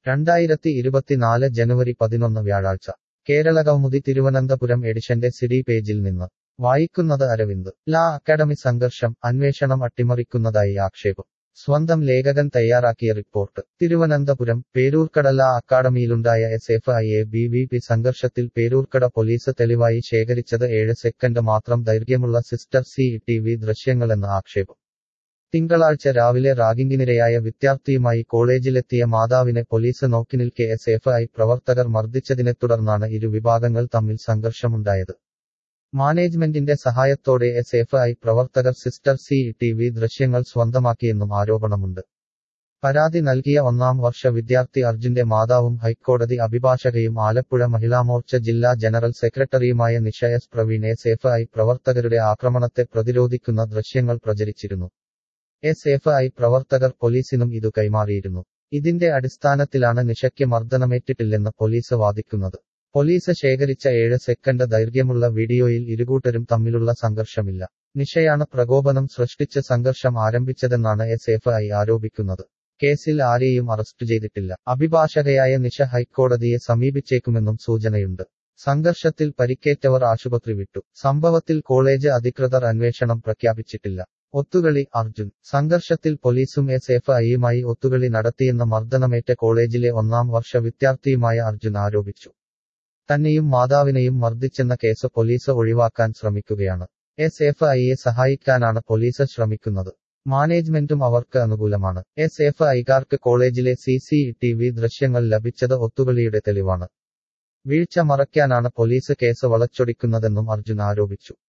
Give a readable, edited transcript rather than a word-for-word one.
2024 ജനുവരി 11 വ്യാഴാഴ്ച കേരളകൗമുദി തിരുവനന്തപുരം എഡിഷന്റെ സിഡി പേജിൽ നിന്ന് വായിക്കുന്നത് അരവിന്ദ്. ലാ അക്കാഡമി സംഘർഷം, അന്വേഷണം അട്ടിമറിക്കുന്നതായി ആക്ഷേപം. സ്വന്തം ലേഖകൻ തയ്യാറാക്കിയ റിപ്പോർട്ട്. തിരുവനന്തപുരം. പേരൂർക്കട ലാ അക്കാഡമിയിലുണ്ടായ SFI-ABVP സംഘർഷത്തിൽ പേരൂർക്കട പോലീസ് തെളിവായി ശേഖരിച്ചത് 7 സെക്കൻഡ് മാത്രം ദൈർഘ്യമുള്ള സിസ്റ്റർ CCTV ദൃശ്യങ്ങളെന്ന് ആക്ഷേപം. തിങ്കളാഴ്ച രാവിലെ റാഗിങ്ങിനിരയായ വിദ്യാർത്ഥിയുമായി കോളേജിലെത്തിയ മാതാവിനെ പോലീസ് നോക്കിനിൽക്കെ SFI പ്രവർത്തകർ മർദ്ദിച്ചതിനെ തുടർന്നാണ് ഇരു വിഭാഗങ്ങൾ തമ്മിൽ സംഘർഷമുണ്ടായത്. മാനേജ്മെന്റിന്റെ സഹായത്തോടെ SFI പ്രവർത്തകർ സിസ്റ്റർ CCTV ദൃശ്യങ്ങൾ സ്വന്തമാക്കിയെന്നും ആരോപണമുണ്ട്. പരാതി നൽകിയ 1-ാം വർഷ വിദ്യാർത്ഥി അർജുന്റെ മാതാവും ഹൈക്കോടതി അഭിഭാഷകയും ആലപ്പുഴ മഹിളാമോർച്ച ജില്ലാ ജനറൽ സെക്രട്ടറിയുമായ നിഷ S. പ്രവീൺ SFI പ്രവർത്തകരുടെ ആക്രമണത്തെ പ്രതിരോധിക്കുന്ന ദൃശ്യങ്ങൾ പ്രചരിച്ചിരുന്നു. SFI പ്രവർത്തകർ പോലീസിനും ഇതു കൈമാറിയിരുന്നു. ഇതിന്റെ അടിസ്ഥാനത്തിലാണ് നിഷയ്ക്ക് മർദ്ദനമേറ്റിട്ടില്ലെന്ന് പോലീസ് വാദിക്കുന്നത്. പോലീസ് ശേഖരിച്ച 7 സെക്കൻഡ് ദൈർഘ്യമുള്ള വീഡിയോയിൽ ഇരുകൂട്ടരും തമ്മിലുള്ള സംഘർഷമില്ല. നിഷയാണ് പ്രകോപനം സൃഷ്ടിച്ച് സംഘർഷം ആരംഭിച്ചതെന്നാണ് SFI ആരോപിക്കുന്നത്. കേസിൽ ആരെയും അറസ്റ്റ് ചെയ്തിട്ടില്ല. അഭിഭാഷകയായ നിഷ ഹൈക്കോടതിയെ സമീപിച്ചേക്കുമെന്നും സൂചനയുണ്ട്. സംഘർഷത്തിൽ പരിക്കേറ്റവർ ആശുപത്രി വിട്ടു. സംഭവത്തിൽ കോളേജ് അധികൃതർ അന്വേഷണം പ്രഖ്യാപിച്ചിട്ടില്ല. ഒത്തുകളി. അർജുൻ. സംഘർഷത്തിൽ പോലീസും SFIയുമായി ഒത്തുകളി നടത്തിയെന്ന് മർദ്ദനമേറ്റ കോളേജിലെ 1-ാം വർഷ വിദ്യാർത്ഥിയുമായ അർജുൻ ആരോപിച്ചു. തന്നെയും മാതാവിനെയും മർദ്ദിച്ചെന്ന കേസ് പോലീസ് ഒഴിവാക്കാൻ ശ്രമിക്കുകയാണ്. SFIയെ സഹായിക്കാനാണ് പോലീസ് ശ്രമിക്കുന്നത്. മാനേജ്മെന്റും അവർക്ക് അനുകൂലമാണ്. SFIക്കാർക്ക് കോളേജിലെ CCTV ദൃശ്യങ്ങൾ ലഭിച്ചത് ഒത്തുകളിയുടെ തെളിവാണ്. വീഴ്ച മറയ്ക്കാനാണ് പോലീസ് കേസ് വളച്ചൊടിക്കുന്നതെന്നും അർജുൻ ആരോപിച്ചു.